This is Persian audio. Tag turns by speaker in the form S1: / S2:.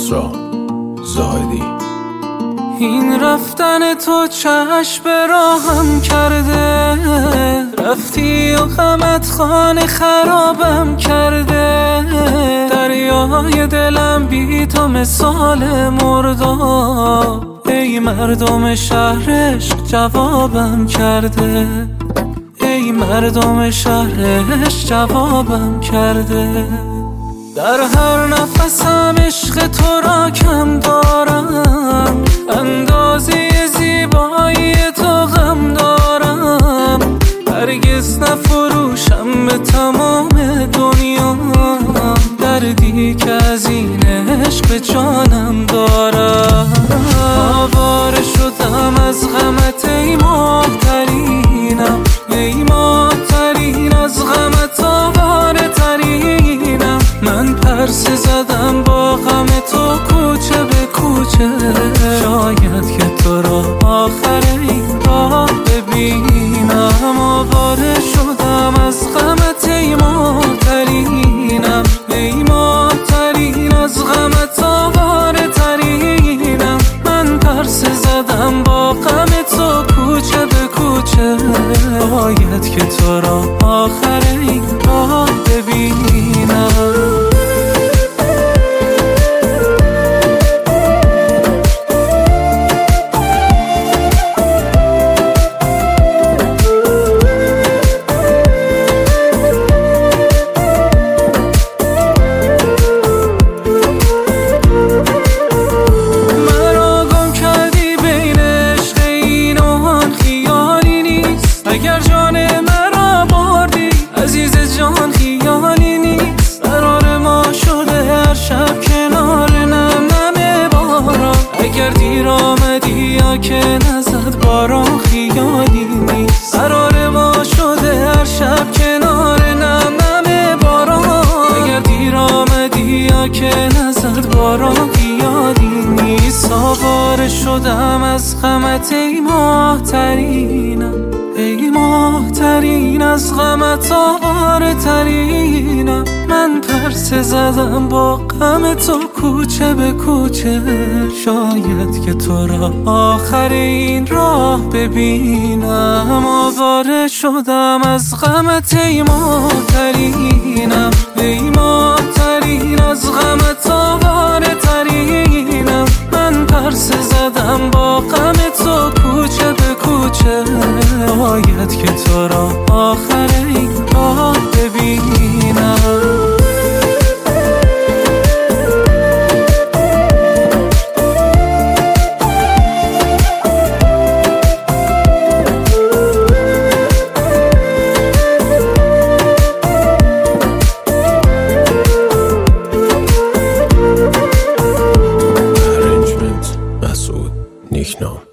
S1: کسرا زاهدی.
S2: این رفتن تو چشم به راهم کرده، رفتی و غمت خانه خرابم کرده. دریای دلم بی تو مثال مرداب، ای مردم شهر عشق جوابم کرده. ای مردم شهر عشق جوابم کرده. در هر نفسم عشق تو را کم دارم، اندازه زیبایی تو غم دارم. هرگز نفروشم به تمام دنیا دردی که از این عشق به جانم دارم. آواره شدم از غمت ای محترینم، ای محترین از غمت آواره ترینم. من پرسه زدم با غم تو کوچه به کوچه، شاید که تو را آخر این راه ببینم. آواره شدم از غمت ای محترینم، ای محترین از غمت آواره ترینم. من پرسه زدم با غم تو کوچه به کوچه، باید که تو را آخر این راه ببینم. اگر جان مرا بردی عزیز جان خیالی نیست. قرار ما شده هر شب کنار نم نم باران. اگر دیر آمدی یا که نزد باران خیالی نیست. قرار ما شده هر شب کنار نم نم باران. اگر دیر آمدی یا که نزد باران خیالی نیست. آواره شدم از غمت ای محترینم، ای محترین از غمت آواره ترینم. من پرسه زدم با غم تو کوچه به کوچه، شاید که تو را آخر این راه ببینم. آواره شدم از غمت ای محترینم، ای محترین از غمت آواره ترینم. من پرسه زدم با غم تو کوچه به کوچه، باید که تو را آخر این راه ببینم.
S1: مسعود نیکنام.